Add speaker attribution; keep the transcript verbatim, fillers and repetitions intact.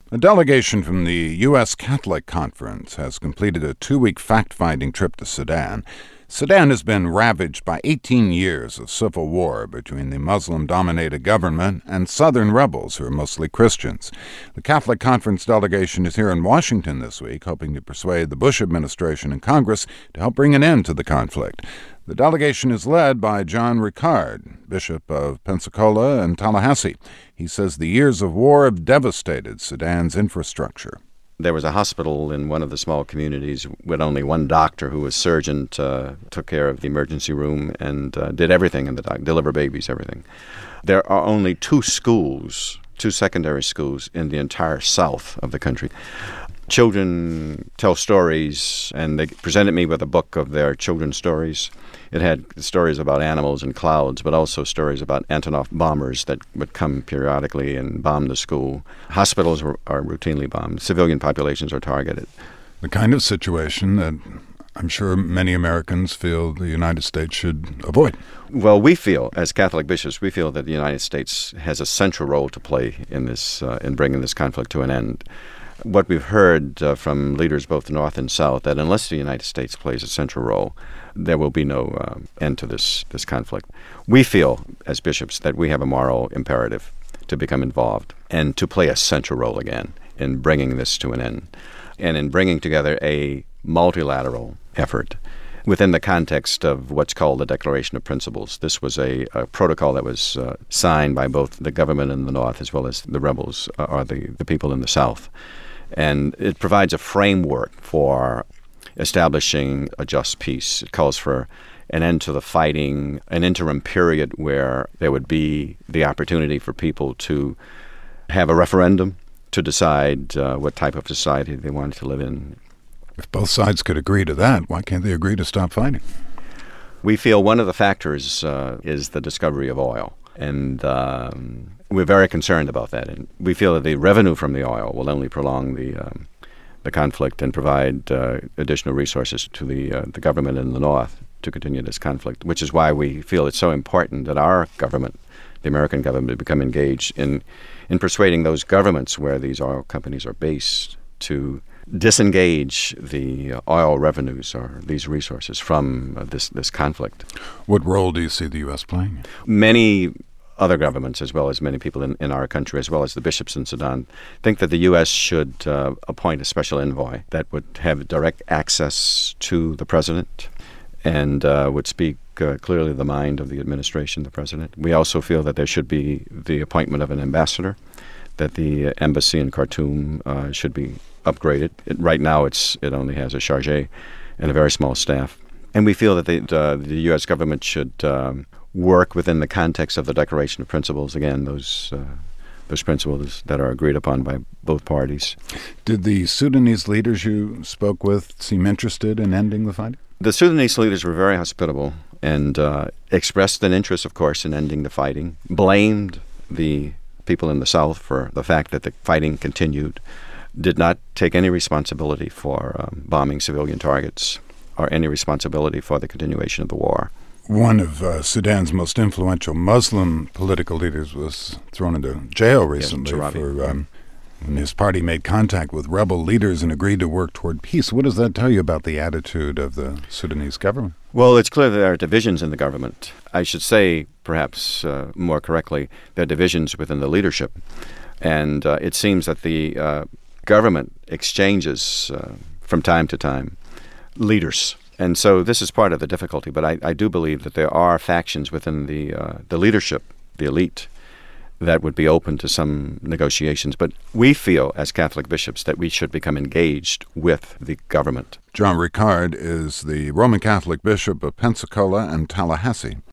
Speaker 1: A delegation from the U S Catholic Conference has completed a two-week fact-finding trip to Sudan. Sudan has been ravaged by eighteen years of civil war between the Muslim-dominated government and southern rebels who are mostly Christians. The Catholic Conference delegation is here in Washington this week, hoping to persuade the Bush administration and Congress to help bring an end to the conflict. The delegation is led by John Ricard, Bishop of Pensacola and Tallahassee. He says the years of war have devastated Sudan's infrastructure.
Speaker 2: There was a hospital in one of the small communities with only one doctor who was surgeon, uh, took care of the emergency room and uh, did everything in the doc, deliver babies, everything. There are only two schools, two secondary schools in the entire south of the country. Children tell stories, and they presented me with a book of their children's stories. It had stories about animals and clouds, but also stories about Antonov bombers that would come periodically and bomb the school. Hospitals are, are routinely bombed. Civilian populations are targeted.
Speaker 1: The kind of situation that I'm sure many Americans feel the United States should avoid.
Speaker 2: Well, we feel, as Catholic bishops, we feel that the United States has a central role to play in this, uh, in bringing this conflict to an end. What we've heard uh, from leaders both north and south, that unless the United States plays a central role, there will be no uh, end to this, this conflict. We feel, as bishops, that we have a moral imperative to become involved and to play a central role again in bringing this to an end and in bringing together a multilateral effort within the context of what's called the Declaration of Principles. This was a, a protocol that was uh, signed by both the government in the north as well as the rebels, uh, or the, the people in the south. And it provides a framework for establishing a just peace. It calls for an end to the fighting, an interim period where there would be the opportunity for people to have a referendum to decide uh, what type of society they wanted to live in.
Speaker 1: If both sides could agree to that, why can't they agree to stop fighting?
Speaker 2: We feel one of the factors uh, is the discovery of oil. And um, we're very concerned about that. And we feel that the revenue from the oil will only prolong the um, the conflict and provide uh, additional resources to the uh, the government in the north to continue this conflict, which is why we feel it's so important that our government, the American government, become engaged in, in persuading those governments where these oil companies are based to disengage the oil revenues or these resources from uh, this, this conflict.
Speaker 1: What role do you see the U S playing?
Speaker 2: Many other governments, as well as many people in, in our country, as well as the bishops in Sudan, think that the U S should uh, appoint a special envoy that would have direct access to the president and uh, would speak uh, clearly the mind of the administration, the president. We also feel that there should be the appointment of an ambassador, that the embassy in Khartoum uh, should be upgraded. It, right now, it's it only has a charge and a very small staff. And we feel that the, uh, the U S government should um, work within the context of the Declaration of Principles, again, those uh, those principles that are agreed upon by both parties.
Speaker 1: Did the Sudanese leaders you spoke with seem interested in ending the fighting?
Speaker 2: The Sudanese leaders were very hospitable and uh, expressed an interest, of course, in ending the fighting, blamed the people in the south for the fact that the fighting continued, did not take any responsibility for um, bombing civilian targets or any responsibility for the continuation of the war.
Speaker 1: One of uh, Sudan's most influential Muslim political leaders was thrown into jail recently
Speaker 2: yes,
Speaker 1: for um, when his party made contact with rebel leaders and agreed to work toward peace. What does that tell you about the attitude of the Sudanese government?
Speaker 2: Well, it's clear that there are divisions in the government. I should say, perhaps uh, more correctly, there are divisions within the leadership. And uh, it seems that the uh, government exchanges, uh, from time to time, leaders. And so this is part of the difficulty, but I, I do believe that there are factions within the uh, the leadership, the elite, that would be open to some negotiations. But we feel, as Catholic bishops, that we should become engaged with the government.
Speaker 1: John Ricard is the Roman Catholic Bishop of Pensacola and Tallahassee.